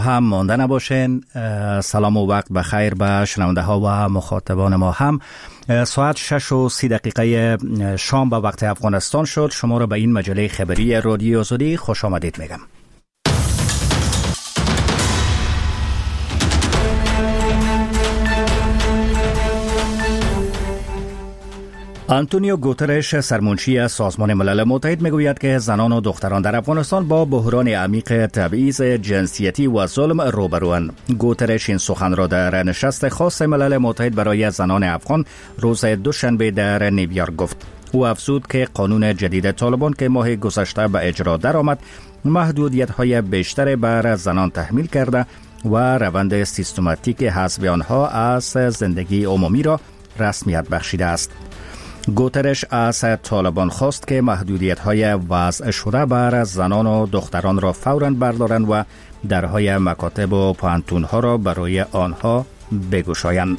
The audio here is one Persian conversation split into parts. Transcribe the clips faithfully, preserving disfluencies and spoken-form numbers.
هم مانده نباشین. سلام و وقت بخیر به شنونده ها و مخاطبان ما هم. ساعت شش و سی دقیقه شام به وقت افغانستان شد. شما را به این مجله خبری رادیو آزادی خوش آمدید میگم. آنتونیو گوترش، سرمنشی سازمان ملل متحد، میگوید که زنان و دختران در افغانستان با بحران عمیق تبعیض جنسیتی و ظلم روبروند. گوترش این سخن را در نشست خاص ملل متحد برای زنان افغان روز دوشنبه در نیویورک گفت. او افزود که قانون جدید طالبان که ماه گذشته به اجرا درآمد، محدودیت‌های بیشتر بر زنان تحمیل کرده و روند سیستماتیک حذف آنها از زندگی عمومی را رسمیت بخشیده است. گوترش از طالبان خواست که محدودیت‌های وضع شده بر زنان و دختران را فوراً بردارند و درهای مکاتب و پانتون‌ها را برای آنها بگشایند.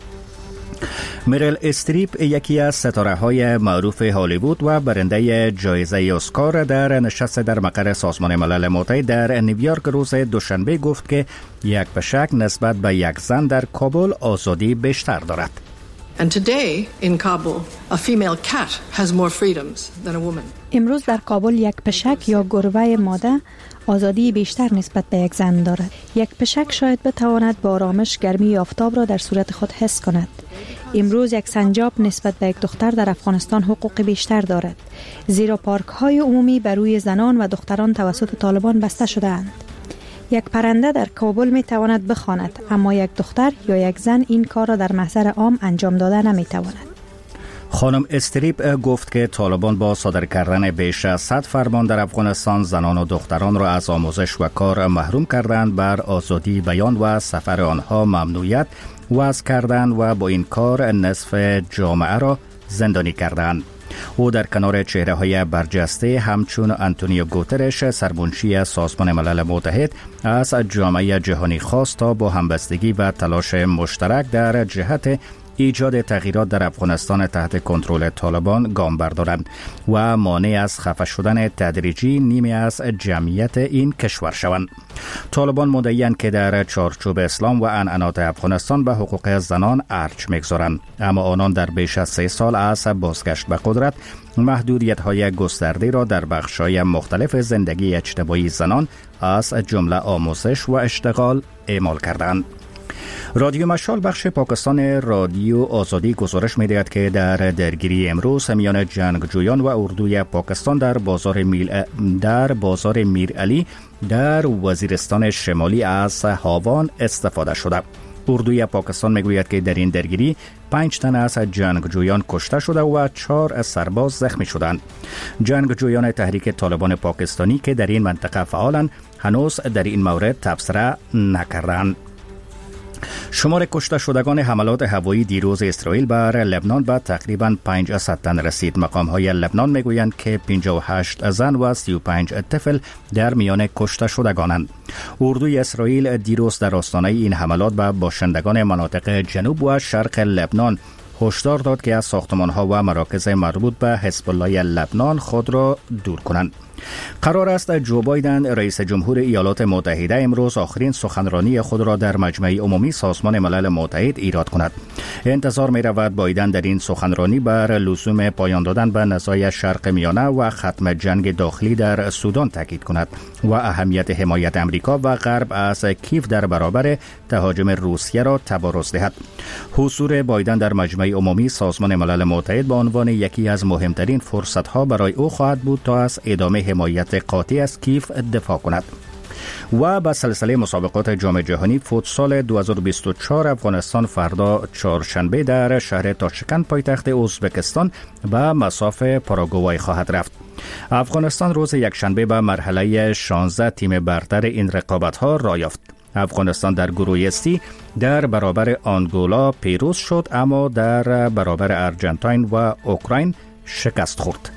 میریل استریپ، یکی از ستاره‌های معروف هالیوود و برنده جایزه اسکار، در نشست در مقر سازمان ملل متحد در نیویورک روز دوشنبه گفت که یک به شک نسبت به یک زن در کابل آزادی بیشتر دارد. And today in Kabul, a female cat has more freedoms than a woman. امروز در کابل یک پشک یا گربه ماده آزادی بیشتر نسبت به یک زن دارد. یک پشک شاید بتواند با آرامش گرمی آفتاب را در صورت خود حس کند. امروز یک سنجاب نسبت به یک دختر در افغانستان حقوق بیشتر دارد، زیرا پارک های عمومی بر روی زنان و دختران توسط طالبان بسته شده اند. یک پرنده در کابل می تواند بخواند، اما یک دختر یا یک زن این کار را در محضر عام انجام داده نمی تواند. خانم استریپ گفت که طالبان با صادر کردن بیش از صد فرمان در افغانستان زنان و دختران را از آموزش و کار محروم کردند، بر آزادی بیان و سفر آنها ممنوعیت وضع کردند و با این کار نصف جامعه را زندانی کردند. او در کنار چهره های برجسته همچون آنتونیو گوترش، سرمنشی سازمان ملل متحد، از جامعه جهانی خواست تا با همبستگی و تلاش مشترک در جهت ایجاد تغییرات در افغانستان تحت کنترل طالبان گام بردارند و مانع از خفه شدن تدریجی نیمی از جمعیت این کشور شوند. طالبان مدعی‌اند که در چارچوب اسلام و عنعنات افغانستان به حقوق زنان ارج می‌گذارند، اما آنان در بیش از سه سال از بازگشت به قدرت محدودیت‌های گسترده را در بخش‌های مختلف زندگی اجتماعی زنان از جمله آموزش و اشتغال اعمال کردند. رادیو مشال بخش پاکستان رادیو آزادی گزارش می‌دهد که در درگیری امروز میان جنگجویان و اردوی پاکستان در بازار میل در بازار میرعلی در وزیرستان شمالی از هاوان استفاده شده. اردوی پاکستان میگوید که در این درگیری پنج تن از جنگجویان کشته شده و چهار سرباز زخمی شدند. جنگجویان تحریک طالبان پاکستانی که در این منطقه فعالند هنوز در این مورد تبصره نکردند. شمار کشته شدگان حملات هوایی دیروز اسرائیل بر لبنان به تقریباً پانصد تن رسید. مقام‌های لبنان میگویند که پنجاه و هشت زن و سی و پنج طفل در میان کشته شدگانند. اردوی اسرائیل دیروز در آستانه این حملات به باشندگان مناطق جنوب و شرق لبنان هشدار داد که از ساختمان‌ها و مراکز مربوط به حزب الله لبنان خود را دور کنند. قرار است جو بایدن، رئیس جمهور ایالات متحده، امروز آخرین سخنرانی خود را در مجمع عمومی سازمان ملل متحد ایراد کند. انتظار می رود بایدن در این سخنرانی بر لزوم پایان دادن به نزاع شرق میانه و ختم جنگ داخلی در سودان تاکید کند و اهمیت حمایت امریکا و غرب از کیف در برابر تهاجم روسیه را تبارز دهد. حضور بایدن در مجمع عمومی سازمان ملل متحد به عنوان یکی از مهمترین فرصت‌ها برای او خواهد بود تا از ادامه حمایت قاطع از کیف دفاع کند. و با سلسله مسابقات جام جهانی فوتسال دو هزار و بیست و چهار افغانستان فردا چهارشنبه در شهر تاشکند پایتخت ازبکستان به مصاف پاراگوای خواهد رفت. افغانستان روز یکشنبه به مرحله شانزده تیم برتر این رقابت‌ها راه یافت. افغانستان در گروه سی در برابر آنگولا پیروز شد، اما در برابر ارجنتاین و اوکراین شکست خورد.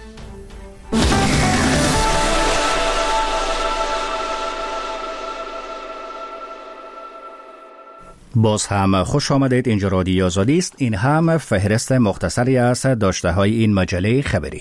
باز هم خوش آمدید. اینجا رادیو آزادی است. این هم فهرست مختصری از داشته های این مجله خبری.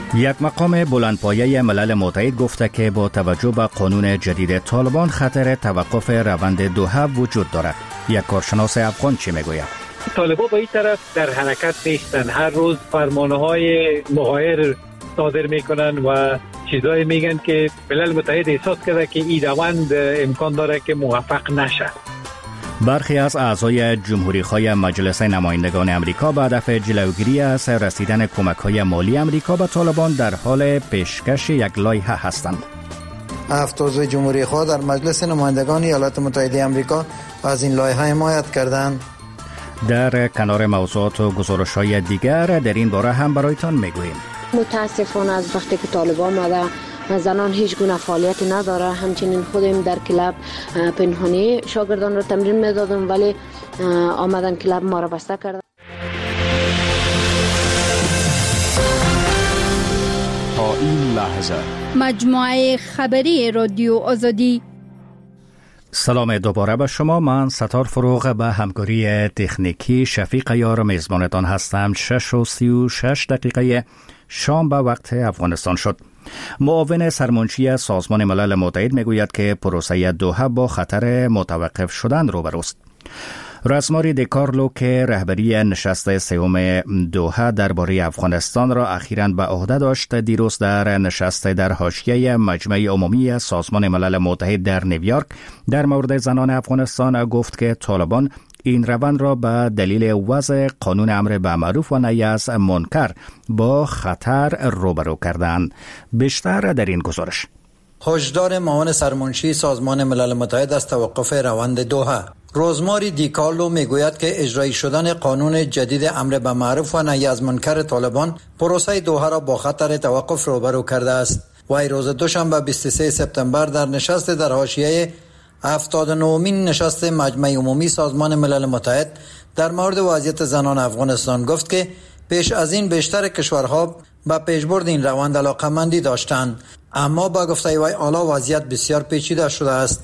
یک مقام بلندپایه ملل متحد گفته که با توجه به قانون جدید طالبان خطر توقف روند دوحه وجود دارد. یک کارشناس افغان چی میگوید؟ طالبان به این طرف در حرکت نیستن، هر روز فرمانهای مغایر صادر میکنن و چیزایی میگن که ملل متحد احساس کرده که این روند امکان داره که موفق نشه. برخی از اعضای جمهوری‌خواه مجلس نمایندگان امریکا به هدف جلوگیری از رسیدن کمک‌های مالی امریکا به طالبان در حال پیشکش یک لایحه هستند. هفت عضو جمهوری‌خواه در مجلس نمایندگان ایالات متحده امریکا از این لایحه حمایت کردند. در کنار موضوعات و گزارش‌های دیگر در این باره هم برایتان میگوییم. متاسفانه از وقتی که طالبان آمده زنان هیچ گونه فعالیتی نداره. همچنین خودم در کلاب پنهانی شاگردان را تمرین میدادم ولی آمدن کلاب ما را بسته کردن. تا این لحظه مجموعه خبری رادیو آزادی. سلام دوباره به شما. من ستار فروغ به همکاری تکنیکی شفیق یار میزبانتان هستم. شش و سی و شش دقیقه شام به وقت افغانستان شد. معاون سرمنشی سازمان ملل متحد میگوید که پروسه دوحه با خطر متوقف شدن روبروست. رسماری دیکارلو که رهبری نشست سوم دوحه درباره افغانستان را اخیراً به عهده داشت، دیروز در نشست در حاشیه مجمع عمومی سازمان ملل متحد در نیویورک در مورد زنان افغانستان گفت که طالبان این روند را به دلیل وضع قانون امر به معروف و نهی از منکر با خطر روبرو کردند. بیشتر در این گزارش. هشدار معاون سرمنشی سازمان ملل متحد از توقف روند دوحه. روزماری دیکارلو میگوید که اجرایی شدن قانون جدید امر به معروف و نهی از منکر طالبان پروسه دوحه را با خطر توقف روبرو کرده است. وی روز دوشنبه بیست و سوم سپتامبر در نشست در حاشیه هفتاد و نهمین نشست مجمع عمومی سازمان ملل متحد در مورد وضعیت زنان افغانستان گفت که پیش از این بیشتر کشورها به پیشبرد این روند علاقه‌مندی داشتند، اما با گفته وی حالا وضعیت بسیار پیچیده شده است.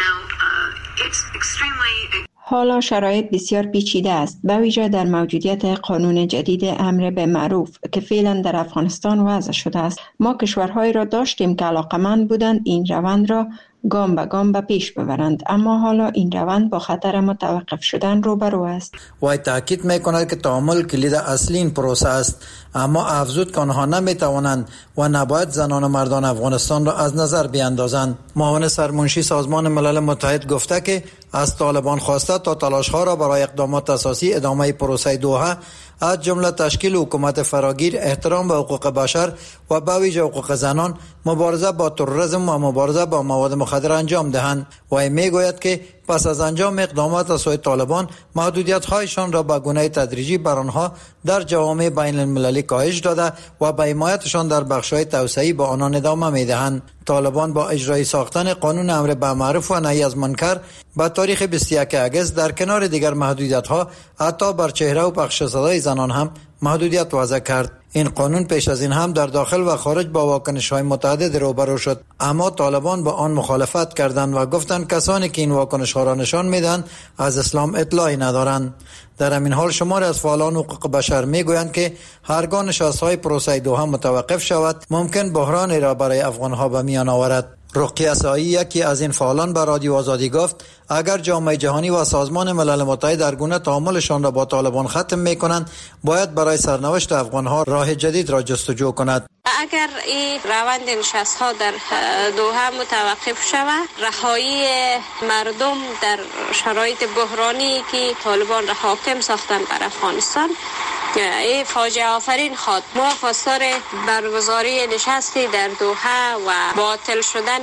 حالا شرایط بسیار پیچیده است، به ویژه در موجودیت قانون جدید امر به معروف که فعلا در افغانستان وضع شده است. ما کشورهایی را داشتیم که علاقمند بودند این روند را گام به گام به پیش ببرند، اما حالا این روند با خطر متوقف شدن روبرو است. وی تاکید میکند که تعامل کلید اصلی این پروسه است، اما افزود که آنها نمیتوانند و نباید زنان و مردان افغانستان را از نظر بیاندازند. معاون سرمنشی سازمان ملل متحد گفته که از طالبان خواسته تا تلاش‌ها را برای اقدامات اساسی ادامه پروسه دوحه از جمله تشکیل حکومت فراگیر، احترام به حقوق بشر و به ویژه حقوق زنان، مبارزه با تروریسم و مبارزه با مواد مخدر انجام دهند. و میگوید که پس از انجام اقدامات از سوی طالبان محدودیت‌هایشان را به گونه تدریجی بر آنها در جوامع بین المللی کاهش داده و به حمایتشان در بخش‌های توسعه‌ای با آنان ادامه می‌دهند. طالبان با اجرای ساختن قانون امر به معروف و نهی از منکر با تاریخ بیست و یکم اگست در کنار دیگر محدودیت‌ها حتی بر چهره و پخش صدای زنان هم محدودیت وضع کرد. این قانون پیش از این هم در داخل و خارج با واکنش‌های متعدد روبرو شد، اما طالبان با آن مخالفت کردند و گفتند کسانی که این واکنش‌ها را نشان میدن از اسلام اطلاعی ندارند. در همین حال شماری از فعالان حقوق بشر میگویند که هرگاه نشست‌های پروسه دوحه متوقف شود ممکن بحرانی را برای افغان‌ها به میان آورد. رقیه سایی یکی از این فعالان به رادیو آزادی گفت اگر جامعه جهانی و سازمان ملل متحد در گونه تعاملشان را با طالبان ختم میکنند باید برای سرنوشت افغان‌ها راه جدید را جستجو کند. اگر این روند نشست ها در دوحه متوقف شود، رهایی مردم در شرایط بحرانی که طالبان را حاکم ساختن بر افغانستان این فاجعه آفرین خواد. ما خواستار برگزاری نشستی در دوحه و باطل شدن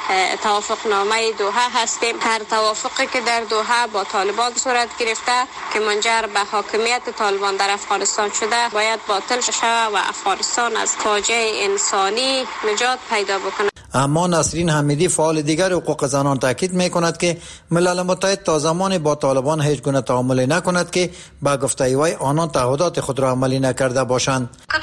توافقنامه دوحه هستیم. هر توافقی که در دوحه با طالبان صورت گرفته که منجر به حاکمیت طالبان در افغانستان شده باید باطل شود و افغانستان از فاجعه انسانی نجات پیدا بکنه. اما نسرین حمیدی فعال دیگر حقوق زنان تاکید میکند که ملل متحد تا زمانی با طالبان هیچ گونه تعامل نکند که با گفته وی آنان تعهدات خود را عملی نکرده باشند.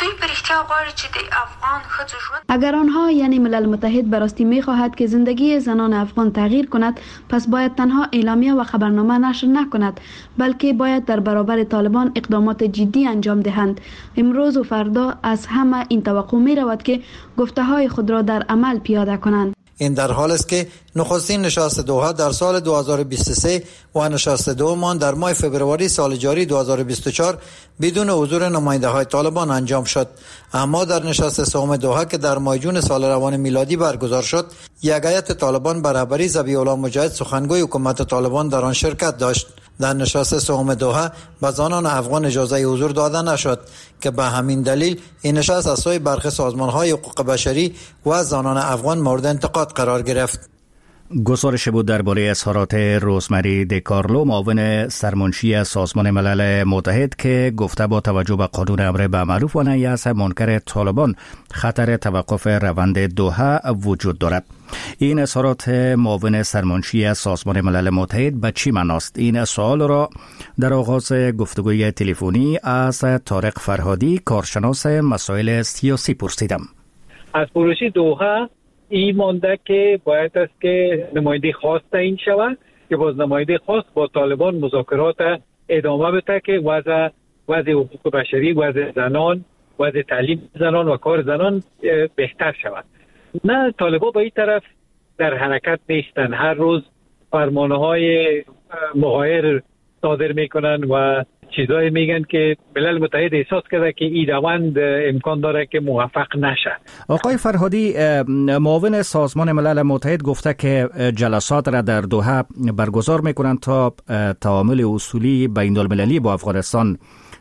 اگر آنها یعنی ملل متحد براستی می خواهد که زندگی زنان افغان تغییر کند، پس باید تنها اعلامیه و خبرنامه نشر نکند، بلکه باید در برابر طالبان اقدامات جدی انجام دهند. امروز و فردا از همه این توقع می رود که گفته های خود را در عمل پیاده کنند. این در حال است که نخستین نشست دوحه در سال دو هزار و بیست و سه و نشست دوم در ماه فوریه سال جاری دو هزار و بیست و چهار بدون حضور نماینده های طالبان انجام شد. اما در نشست سوم دوحه که در ماه جون سال روان میلادی برگزار شد، یک هیئت طالبان به رهبری ذبیح الله مجاهد سخنگوی حکومت طالبان در آن شرکت داشت. در نشست سوم دوحه به زنان افغان اجازه حضور داده نشد که به همین دلیل این نشست از سوی برخی سازمان‌های حقوق بشری و زنان افغان مورد انتقاد قرار گرفت. گزارش بود درباره اظهارات روزمری دیکارلو، معاون سرمنشی سازمان ملل متحد، که گفته با توجه به قانون امر بالمعروف و نهی از منکر طالبان خطر توقف روند دوحه وجود دارد. این اظهارات معاون سرمنشی سازمان ملل متحد به چی معناست؟ این سوال را در آغاز گفتگوی تلفنی از طارق فرهادی، کارشناس مسائل سیاسی، پرسیدم. از پروژه دوحه این مانده که باید است که نماینده خاص تعیین شود که باز نماینده خاص با طالبان مذاکرات ادامه بده که وضع وضع حقوق بشری، وضع زنان، وضع تعلیم زنان و کار زنان بهتر شود. نه، طالبان با این طرف در حرکت نیستن. هر روز فرمانه های مغایر صادر میکنن و چیزایی میگن که ملل متحد احساس کرده که این روند امکان داره که موفق نشه. آقای فرهادی، معاون سازمان ملل متحد گفته که جلسات را در دوحه برگزار میکنند تا تعامل اصولی بین المللی با افغانستان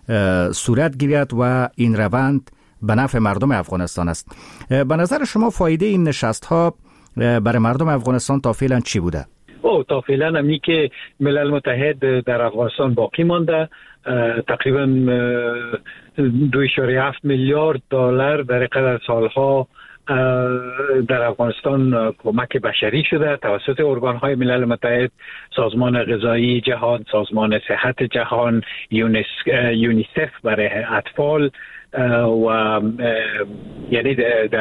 صورت گیرد و این روند به نفع مردم افغانستان است. به نظر شما فایده این نشست ها برای مردم افغانستان تا فعلا چی بوده؟ او تا فعلا همینی که ملل متحد در افغانستان باقی مانده، تقریبا دو اشاره هفت میلیارد دلار در قدر سالها در افغانستان کمک بشری شده توسط ارگان‌های ملل متحد، سازمان غذایی جهان، سازمان صحت جهان، یونیسف برای اطفال و یعنی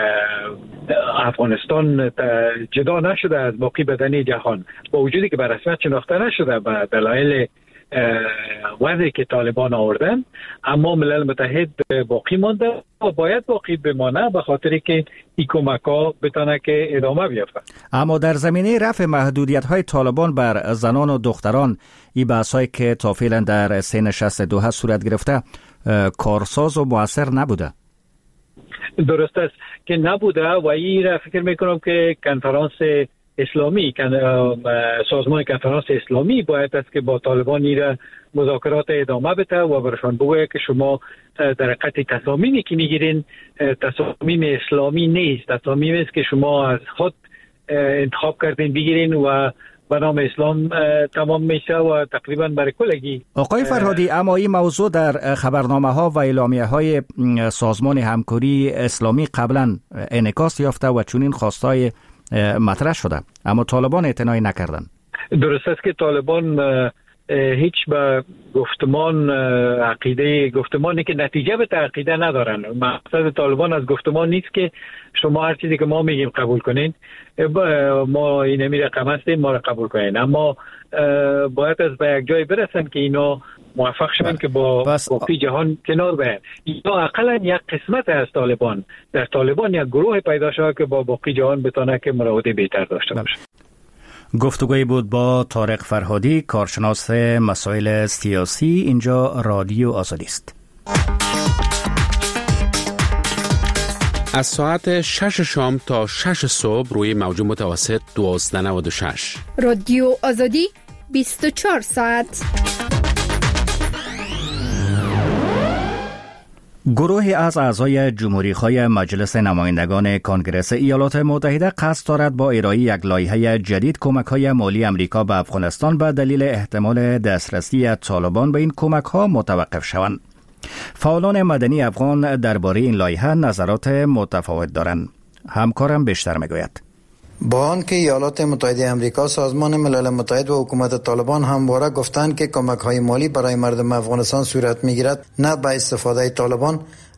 افغانستان جدا نشده از باقی بدنی جهان، با وجودی که به رسمیت شناخته نشده به دلایل وضعی که طالبان آوردن، اما ملل متحد باقی مانده و باید باقی بمانه به خاطری که این کمک ها بتانه که ادامه بیافته. اما در زمینه رفع محدودیت های طالبان بر زنان و دختران، این بحث هایی که تا فعلا در سه نشست دوحه صورت گرفته کارساز و مؤثر نبوده. درست است که نبوده و این را فکر میکنم که کنفرانس اسلامی، سازمان کنفرانس اسلامی باید است که با طالبان را مذاکرات ادامه بده و برشان بگوید که شما در حقیقت تصامیمی که میگیرین تصامیم اسلامی نیست، تصامیمی است که شما از خود انتخاب کردین بگیرین و به نام اسلام تمام میشه و تقریبا برای کلگی. آقای فرهادی، اما این موضوع در خبرنامه ها و اعلامیه های سازمان همکاری اسلامی قبلا انعکاس یافته و چنین خواستای مطرح شده، اما طالبان اعتنایی نکردن. درست است که طالبان هیچ به گفتمان عقیده گفتمانی که نتیجه به عقیده ندارن. مقصد طالبان از گفتمان نیست که شما هر چیزی که ما میگیم قبول کنین، ما این امیر رقم هستیم ما را قبول کنین، اما باید از به یک جای برسن که اینا موفق شدن که با باقی جهان کنار بیان. اینا اقلا یک قسمت از طالبان، در طالبان یک گروه پیدا شده که با باقی جهان بتونه که مراوده بهتر داشته باشه. گفتگوی بود با طارق فرهادی، کارشناس مسائل سیاسی. اینجا رادیو آزادی است. از ساعت شش شام تا شش صبح روی موج متوسط دوازده نود و شش. رادیو آزادی بیست و چهار ساعت. گروهی از اعضای جمهوری‌خواه مجلس نمایندگان کنگره ایالات متحده قصد دارد با ارائه یک لایحه جدید کمک‌های مالی امریکا به افغانستان به دلیل احتمال دسترسی طالبان به این کمک‌ها متوقف شوند. فعالان مدنی افغان درباره این لایحه نظرات متفاوت دارند. همکارم بیشتر میگوید. با آنکه ایالات متحده آمریکا، سازمان ملل متحد و حکومت طالبان همواره گفتند که کمک‌های مالی برای مردم افغانستان صورت می‌گیرد نه به استفاده طالبان،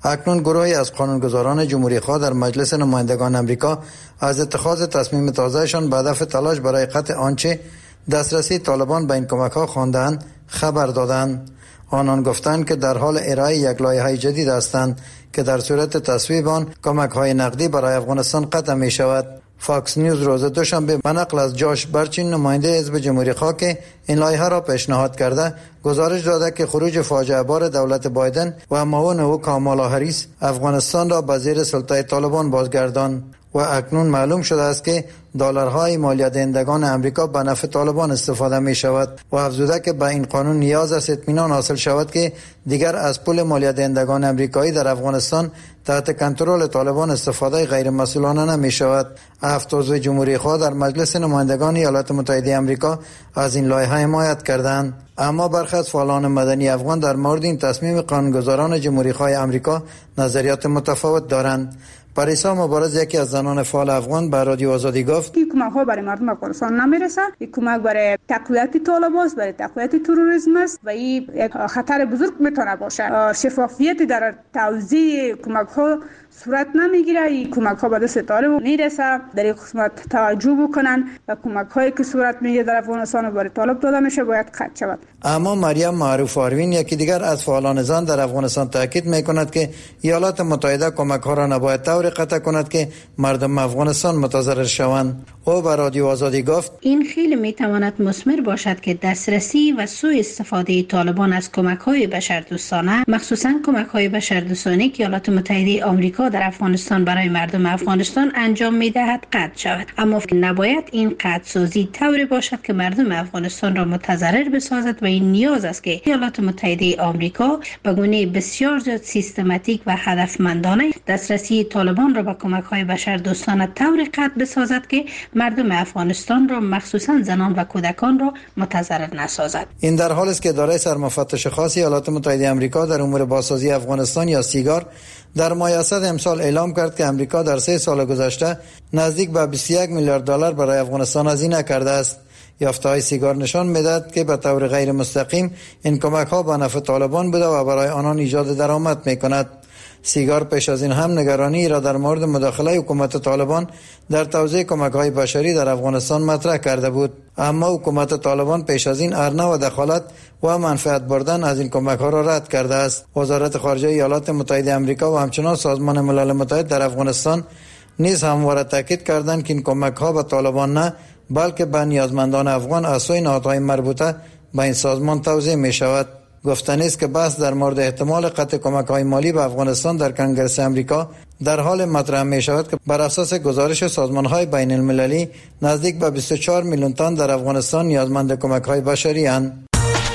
اکنون گروهی از قانونگذاران جمهوری خواه در مجلس نمایندگان امریکا از اتخاذ تصمیم تازهشان به هدف تلاش برای قطع آنچه دسترسی طالبان به این کمک‌ها خواندند خبر دادند. آنان گفتند که در حال ارائه یک لایحه جدید هستند که در صورت تصویب آن کمک‌های نقدی برای افغانستان قطع می شود. فاکس نیوز روز دوشنبه به نقل از جاش برچین نماینده حزب جمهوری خواه که این لایحه را پیشنهاد کرده گزارش داده که خروج فاجعه بار دولت بایدن و معاون او کامالا هریس افغانستان را به زیر سلطه طالبان بازگرداند و اکنون معلوم شده است که دلارهای مالیه دهندگان امریکا به نفع طالبان استفاده می شود و افزوده که به این قانون نیاز است اطمینان حاصل شود که دیگر از پول مالیه دهندگان امریکایی در افغانستان تحت کنترل طالبان استفاده غیر مسئولانه نمی شود. هفت عضو جمهوری خواه در مجلس نمایندگان ایالات متحده آمریکا از این لایحه حمایت کردند، اما برخی از فعالان مدنی افغان در مورد این تصمیم قانونگذاران جمهوری خواه آمریکا نظریات متفاوت دارند. پریسا مبارز یکی از زنان فعال افغان به رادیو آزادی گفت این کمک ها برای مردم افغانستان نمیرسه. این کمک برای تقویت طالبان است، برای تقویت تروریسم است و این یک خطر بزرگ میتونه باشه. شفافیت در توزیع کمک ها صورت نمیگیره. این کمک ها به دست طالبان میرسه. در این قسمت توجه بکنن و کمک هایی که صورت میگیره در افغانستان برای طالب داده میشه باید قطع شود. اما مریم معروف آروین یکی دیگر از فعالان زن در افغانستان تاکید میکند که ایالات متحده کمک ها را نباید طوری قطع کند که مردم افغانستان متضرر شوند. او به رادیو آزادی گفت این خیلی میتواند مثمر باشد که دسترسی و سوء استفاده طالبان از کمک های بشردوستانه، مخصوصا کمک های بشردوستانه که ایالات متحده آمریکا در افغانستان برای مردم افغانستان انجام میدهد قطع شود. اما نباید این قطع سازی طوری باشد که مردم افغانستان را متضرر بسازد و این نیاز است که ایالات متحده آمریکا به گونه بسیار زیاد سیستماتیک و هدفمندانه دسترسی طالبان را به کمک های بشردوستانه طوری قطع بسازد که مردم افغانستان را مخصوصا زنان و کودکان را متضرر نسازد. این در حالی است که اداره سرمفتش خاص ایالات متحده آمریکا در امور بازسازی افغانستان یا سیگار در ماه اسد امسال اعلام کرد که امریکا در سه سال گذشته نزدیک به بیست و یک میلیارد دلار برای افغانستان هزینه کرده است. یافته‌های سیگار نشان می‌دهد که به طور غیر مستقیم این کمک‌ها به نفع طالبان بوده و برای آنان ایجاد درآمد می‌کند. سیگار پیش از این هم نگرانی را در مورد مداخله حکومت طالبان در توزیع کمک‌های بشری در افغانستان مطرح کرده بود، اما حکومت طالبان پیش از این ارنه و دخالت و منفعت بردن از این کمک‌ها را رد کرده است. وزارت خارجه ایالات متحده آمریکا و همچنان سازمان ملل متحد در افغانستان نیز همواره تاکید کردند که این کمک‌ها به طالبان نه بلکه به نیازمندان افغان از سوی نهادهای مربوطه به این سازمان توزیع می شود. گفتنی است که بحث در مورد احتمال قطع کمک‌های مالی به افغانستان در کنگره امریکا در حال مطرح می شود که بر اساس گزارش سازمان‌های بین المللی نزدیک به بیست و چهار میلیون تن در افغانستان نیازمند کمک‌های بشری اند.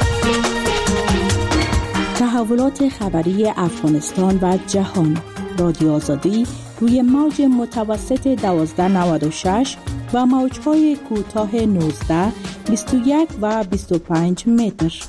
تحولات خبری افغانستان و جهان. رادیو آزادی روی موج متوسط دوازده نود و شش و موج‌های کوتاه نوزده، بیست و یک و بیست و پنج متر.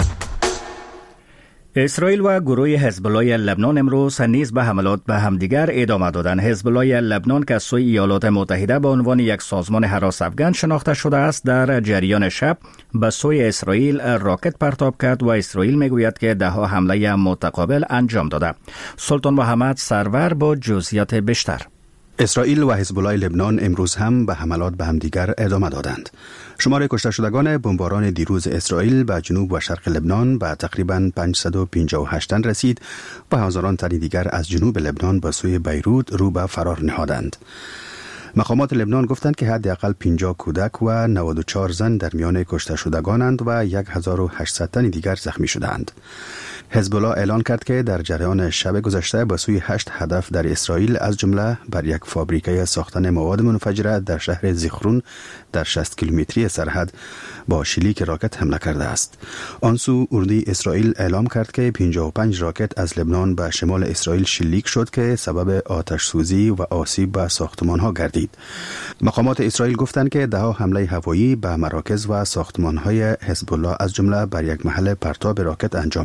اسرائیل و گروه حزب الله لبنان امروز نیز به حملات به همدیگر ادامه دادند. حزب الله لبنان که از سوی ایالات متحده به عنوان یک سازمان هراس افغان شناخته شده است، در جریان شب به سوی اسرائیل راکت پرتاب کرد و اسرائیل میگوید که ده ها حمله متقابل انجام داده. سلطان محمد سرور با جزئیات بیشتر. اسرائیل و حزب الله لبنان امروز هم به حملات به همدیگر ادامه دادند. شمار کشته شدگان بمباران دیروز اسرائیل به جنوب و شرق لبنان به تقریباً پانصد و پنجاه و هشت تن رسید و هزاران تن دیگر از جنوب لبنان به سوی بیروت رو به فرار نهادند. مقامات لبنان گفتند که حداقل پنجاه کودک و نود و چهار زن در میان کشته شدگانند و هزار و هشتصد تن دیگر زخمی شدند. حزب الله اعلان کرد که در جریان شب گذشته به سوی هشت هدف در اسرائیل از جمله بر یک فابریکه ساختن مواد منفجره در شهر زیخرون در شصت کیلومتری سرحد با شلیک راکت حمله کرده است. آن سو اردوی اسرائیل اعلام کرد که پنجاه و پنج راکت از لبنان به شمال اسرائیل شلیک شد که سبب آتش سوزی و آسیب به ساختمان‌ها گردید. مقامات اسرائیل گفتند که ده ها حمله هوایی به مراکز و ساختمان‌های حزب الله از جمله بر یک محل پرتاب راکت انجام دادند.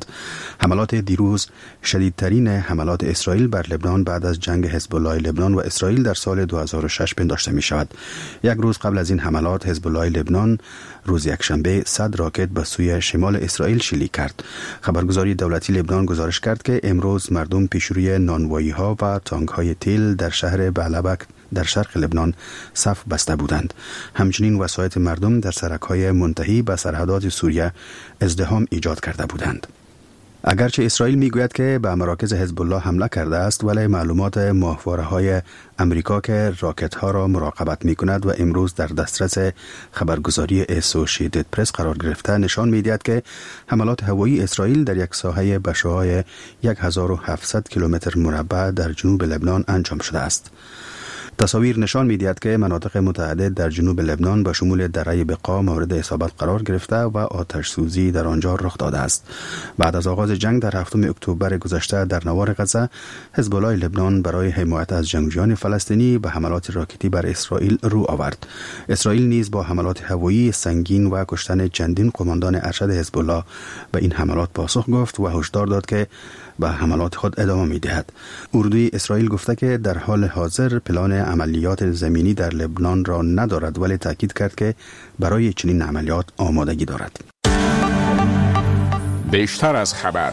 حملات دیروز شدیدترین حملات اسرائیل بر لبنان بعد از جنگ حزب الله لبنان و اسرائیل در سال دو هزار و شش پنداشته می شود. یک روز قبل از این حملات حزب الله لبنان روز یکشنبه صد راکت به سوی شمال اسرائیل شلیک کرد. خبرگزاری دولتی لبنان گزارش کرد که امروز مردم پیش روی نانوایی ها و تانک های تیل در شهر بعلبک در شرق لبنان صف بسته بودند. همچنین وسایط مردم در سرک‌های منتهی به سرحدات سوریه ازدحام ایجاد کرده بودند. اگرچه اسرائیل میگوید که به مراکز حزب الله حمله کرده است، ولی معلومات ماهواره‌های امریکا که راکت‌ها را مراقبت می‌کند و امروز در دسترس خبرگزاری اسوسییتد پرس قرار گرفته نشان می‌دهد که حملات هوایی اسرائیل در یک ساحه بشوهای هزار و هفتصد کیلومتر مربع در جنوب لبنان انجام شده است. تصاویر نشان می‌دهد که مناطق متعدد در جنوب لبنان به شمول دره بقا مورد اصابت قرار گرفته و آتش سوزی در آنجا رخ داده است. بعد از آغاز جنگ در هفتم اکتبر گذشته در نوار غزه، حزب الله لبنان برای حمایت از جنگجویان فلسطینی به حملات راکتی بر اسرائیل رو آورد. اسرائیل نیز با حملات هوایی سنگین و کشتن چندین قماندان ارشد حزب الله به این حملات پاسخ گفت و هشدار داد که به حملات خود ادامه می‌دهد. اردوی اسرائیل گفته که در حال حاضر پلان عملیات زمینی در لبنان را ندارد، ولی تاکید کرد که برای چنین عملیات آمادگی دارد. بیشتر از خبر.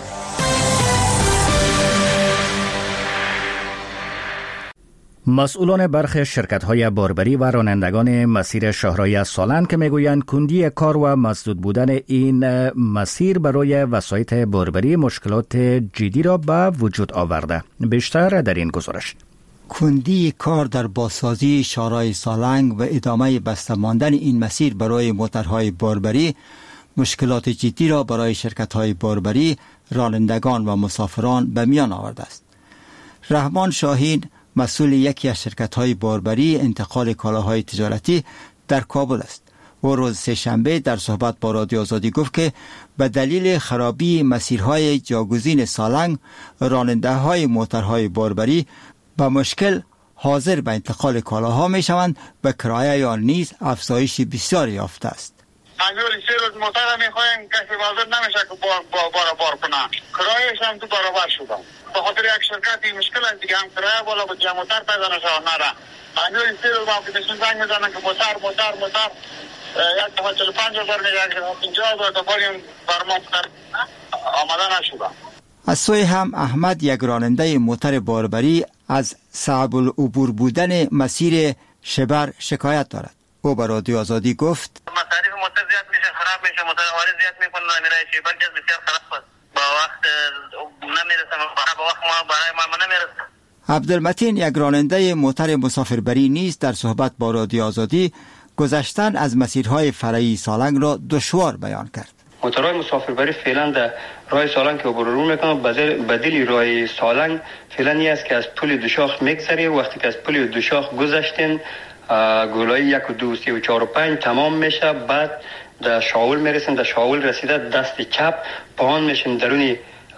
مسئولان برخی شرکت‌های باربری و رانندگان مسیر شاهراه سالنگ که میگویند کندی کار و مسدود بودن این مسیر برای وسایط باربری مشکلات جدی را به وجود آورده. بیشتر در این گزارش. کندی کار در بازسازی شاهراه سالنگ و ادامه بسته ماندن این مسیر برای موترهای باربری مشکلات جدی را برای شرکت‌های باربری، رانندگان و مسافران به میان آورده است. رحمان شاهین مسئول یکی از شرکت‌های باربری انتقال کالاهای تجارتی در کابل است. او روز سه‌شنبه در صحبت با رادیو آزادی گفت که به دلیل خرابی مسیرهای جاگزین سالنگ، راننده‌های موترهای باربری با مشکل حاضر به انتقال کالاها می‌شوند و کرایه آن نیز افزایش بسیار یافته است. انجوری سه روز موتر میخواین کسی حاضر نمیشه که بار بار بار بار کنه. کرایه‌اش هم تو برابر شده. به خاطر یک شرکتی مشکل است دیگه، هم کرایه بالا با جمع موتر پیدا نشه نره. انجوری سه روز ما که بهشون زنگ میزنن که موتر موتر موتر یک دفعه چهل و پنج هزار میگه اینجا دو دفعه بر ما آماده نشده. از سوی هم احمد یک راننده موتر باربری از صعب العبور بودن مسیر شبر شکایت دارد. او به رادیو آزادی گفت مصارف موتر زیاد میشه، خراب میشه، موتر آواری زیاد میکنه، نمیره شبر که بسیار خراب است. با وقت نمیرسه، با وقت ما برای ما نمیرسه. عبدالمتین یک راننده موتر مسافربری نیز در صحبت با رادیو آزادی گذشتن از مسیرهای فرعی سالنگ را دشوار بیان کرد. موترهای مسافربری فعلا در راه سالنگ که عبور رو میکنن، بدیل راه سالنگ فعلا این است که از پل دوشاخ میگذری. وقتی که از پل دوشاخ گذشتین گولای یک و دو سی و چهار و پنج تمام میشه، بعد در شاول میرسیم. در شاول رسیده دست چپ پاهان میشیم درونی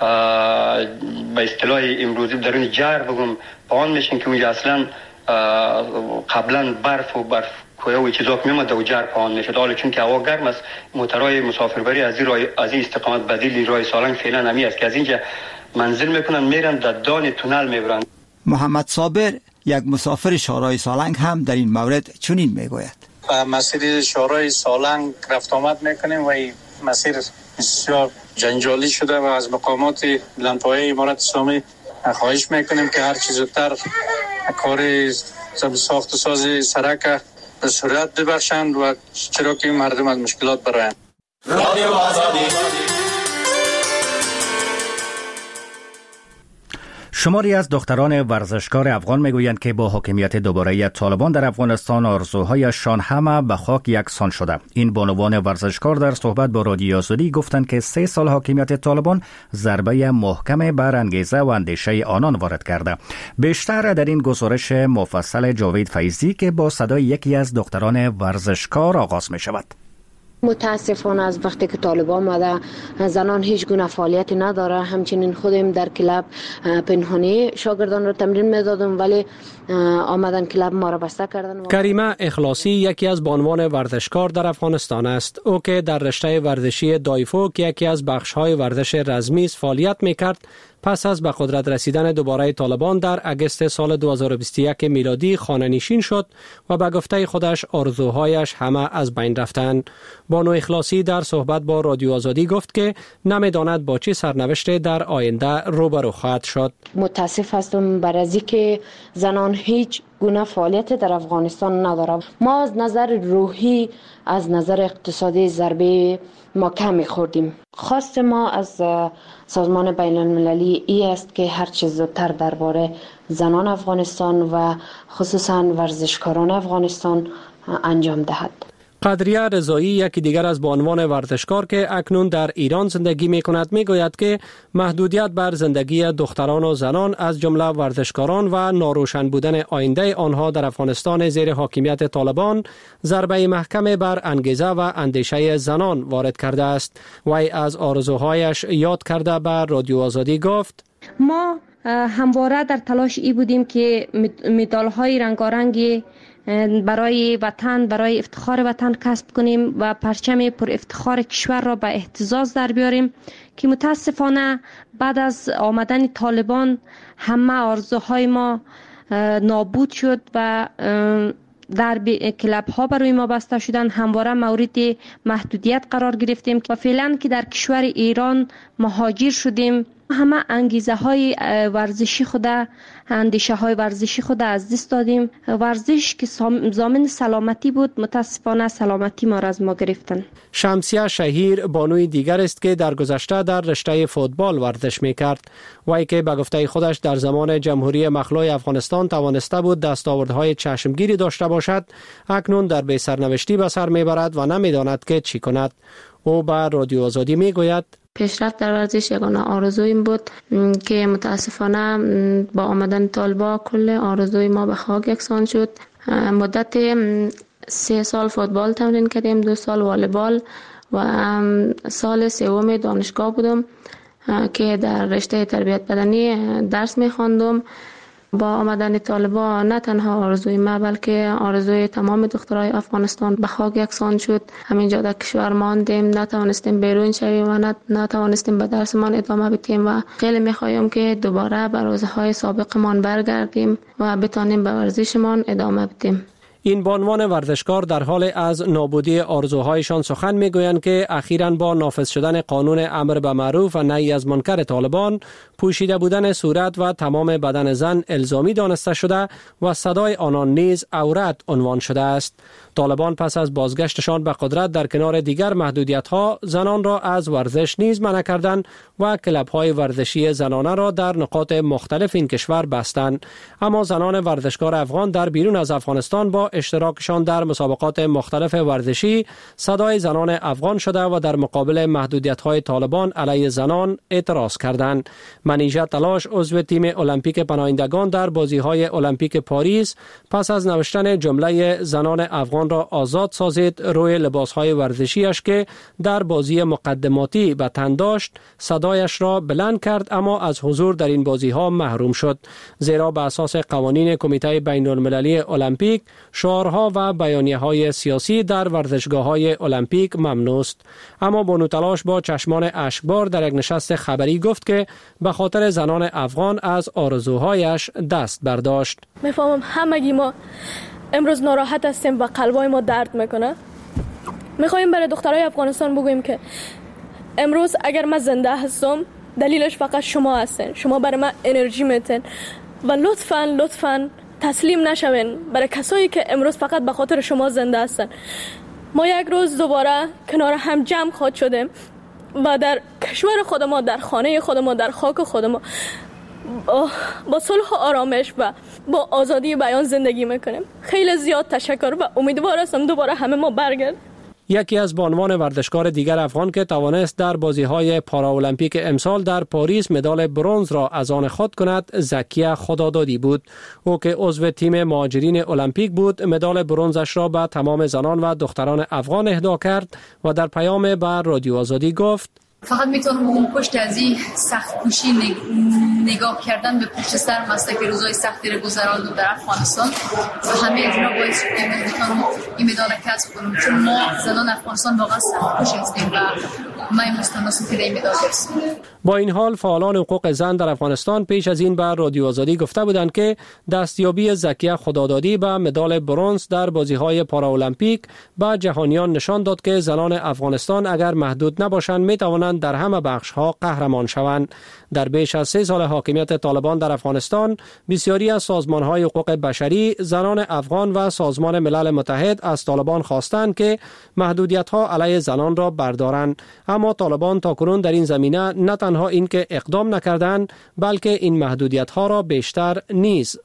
به اصطلاح امروزی درونی جر بگم پاهان میشیم که اونجا اصلا قبلا برف و برف کوه و چیزا که میومد و جر پاهان میشد. حالا چون که هوا گرم است، موترهای مسافربری از این راه از این استقامت بدیل راه سالنگ فعلا نمی است که از اینجا منزل میکنن میرن در دان تونل میبرن. محمد صابر یک مسافر شاهراه سالنگ هم در این مورد چنین میگوید. مسیر شاهراه سالنگ رفت آمد میکنیم و این مسیر بسیار جنجالی شده و از مقامات بلندپایه امارت اسلامی خواهش میکنیم که هر چیز زودتر کار ساخت و ساز سرک به سرعت ببخشند و چرا که مردم از مشکلات برآیند. رادیو آزادی. شماری از دختران ورزشکار افغان میگویند که با حاکمیت دوباره طالبان در افغانستان آرزوهایشان همه به خاک یکسان شده. این بانوان ورزشکار در صحبت با رادیو آزادی گفتند که سه سال حاکمیت طالبان ضربه محکم بر انگیزه و اندیشه آنان وارد کرده. بیشتر در این گزارش مفصل جاوید فیضی که با صدای یکی از دختران ورزشکار آغاز می شود. متاسفانه از وقتی که طالبان آمده زنان هیچ گونه فعالیتی نداره. همچنین خودم در کلاب پنهانی شاگردان رو تمرین میدادم ولی آمدن کلاب ما را بسته کردن. کریمه اخلاصی یکی از بانوان ورزشکار در افغانستان است. او که در رشته ورزشی دایفو که یکی از بخش‌های ورزش رزمی است فعالیت میکرد، پس از به قدرت رسیدن دوباره طالبان در اگست سال دو هزار و بیست و یک میلادی خانه‌نشین شد و به گفته خودش آرزوهایش همه از بین رفتند. بانو اخلاصی در صحبت با رادیو آزادی گفت که نمیداند با چه سرنوشتی در آینده روبرو خواهد شد. متاسف هستم بر از اینکه زنان هیچ گونه فعالیت در افغانستان نداره. ما از نظر روحی، از نظر اقتصادی ضربه ما کمی خوردیم. خواست ما از سازمان بین المللی ای است که هر چیز زودتر درباره زنان افغانستان و خصوصا ورزشکاران افغانستان انجام دهد. قدریه رضایی یکی دیگر از بانوان ورزشکار که اکنون در ایران زندگی می کند می گوید که محدودیت بر زندگی دختران و زنان از جمله ورزشکاران و ناروشن بودن آینده آنها در افغانستان زیر حاکمیت طالبان ضربه محکم بر انگیزه و اندیشه زنان وارد کرده است. وی از آرزوهایش یاد کرده به رادیو آزادی گفت: ما همواره در تلاش ای بودیم که مدال‌های رنگارنگی برای وطن، برای افتخار وطن کسب کنیم و پرچم پر افتخار کشور را به اهتزاز در بیاریم که متاسفانه بعد از آمدن طالبان همه آرزوهای ما نابود شد و در کلاب ها برای ما بسته شدن. همواره مورد محدودیت قرار گرفتیم و فعلا که در کشور ایران مهاجر شدیم همه انگیزه های ورزشی خود، اندیشه های ورزشی خود از دست دادیم. ورزش که ضامن سلامتی بود متاسفانه سلامتی ما را از ما گرفتن. شمسیه شهیر بانوی دیگر است که در گذشته در رشته فوتبال ورزش میکرد. وی که به گفته خودش در زمان جمهوری مخلوع افغانستان توانسته بود دستاوردهای چشمگیری داشته باشد، اکنون در بی سرنوشتی به سر میبرد و نمیداند که چی کند. او به رادیو آزادی میگوید: پیشرفت در ورزش یگانه آرزویم بود که متاسفانه با آمدن طالبان کل آرزوی ما به خاک یکسان شد. مدت سه سال فوتبال تمرین کردیم، دو سال والیبال و سال سوم دانشگاه بودم که در رشته تربیت بدنی درس می‌خواندم. با آمدن طالبان نه تنها آرزوی ما بلکه آرزوی تمام دخترای افغانستان به خاک یکسان شد. همینجا در کشور ماندیم، نتوانستیم بیرون شویم و نتوانستیم به درسمان ادامه بدیم و خیلی میخوایم که دوباره به روزهای سابقمان برگردیم و بتانیم به ورزشمان ادامه بدیم. این بانوان ورزشکار در حال از نابودی آرزوهایشان سخن میگویند که اخیراً با نافذ شدن قانون امر به معروف و نهی از منکر طالبان پوشیده بودن صورت و تمام بدن زن الزامی دانسته شده و صدای آنان نیز عورت عنوان شده است. طالبان پس از بازگشتشان به قدرت در کنار دیگر محدودیت‌ها زنان را از ورزش نیز منع کردند و کلب‌های ورزشی زنانه را در نقاط مختلف این کشور بستند. اما زنان ورزشکار افغان در بیرون از افغانستان با اشتراکشان در مسابقات مختلف ورزشی صدای زنان افغان شده و در مقابل محدودیت‌های طالبان علیه زنان اعتراض کردند. منیژه تلاش عضو تیم المپیک پناهندگان در بازی‌های المپیک پاریس پس از نوشتن جمله زنان افغان را آزاد سازید روی لباس‌های ورزشیش که در بازی مقدماتی به تن داشت صدایش را بلند کرد، اما از حضور در این بازی‌ها محروم شد، زیرا به اساس قوانین کمیته بین‌المللی المپیک شعارها و بیانیه‌های سیاسی در ورزشگاه‌های المپیک ممنوع است. اما بانو تلاش با چشمان اشکبار در یک نشست خبری گفت که به خاطر زنان افغان از آرزوهایش دست برداشت. میفهمم همگی ما امروز ناراحت هستیم و قلبای ما درد میکنه. میخوایم برای دخترای افغانستان بگوییم که امروز اگر من زنده هستم دلیلش فقط شما هستین. شما برای من انرژی میتین و لطفاً لطفاً تسلیم نشوین برای کسایی که امروز فقط به خاطر شما زنده هستن. ما یک روز دوباره کنار هم جمع خواهد شدیم و در کشور خود ما، در خانه خود ما، در خاک خود ما با صلح و آرامش و با آزادی بیان زندگی میکنیم. خیلی زیاد تشکر و امیدوار هستم دوباره همه ما برگرد. یکی از بانوان ورزشکار دیگر افغان که توانست در بازی‌های پاراولمپیک امسال در پاریس مدال برنز را از آن خود کند، زکیه خدادادی بود. او که عضو تیم مهاجرین المپیک بود، مدال برنزش را به تمام زنان و دختران افغان اهدا کرد و در پیام به رادیو آزادی گفت: فقط میتونم بگم پشت از این سخت کوشی نگاه کردن به پشت سر مسلک روزای سختی را گذراندم در افغانستان و همه اینا باعث شد که میتونم این مدال کسب کنم، چون ما زنان افغانستان واقعا سخت کوشی هستیم و من مستناسم که این مدال برسیم. با این حال فعالان حقوق زن در افغانستان پیش از این به رادیو آزادی گفته بودند که دستیابی زکیه خدادادی به مدال برنز در بازی‌های پاراولمپیک به جهانیان نشان داد که زنان افغانستان اگر محدود نباشند میتوانند در همه بخش‌ها قهرمان شوند. در بیش از سه سال حاکمیت طالبان در افغانستان، بسیاری از سازمان‌های حقوق بشری، زنان افغان و سازمان ملل متحد از طالبان خواستند که محدودیت‌ها علیه زنان را بردارند، اما طالبان تاکنون در این زمینه نه تنها اینکه اقدام نکردند، بلکه این محدودیت‌ها را بیشتر نیز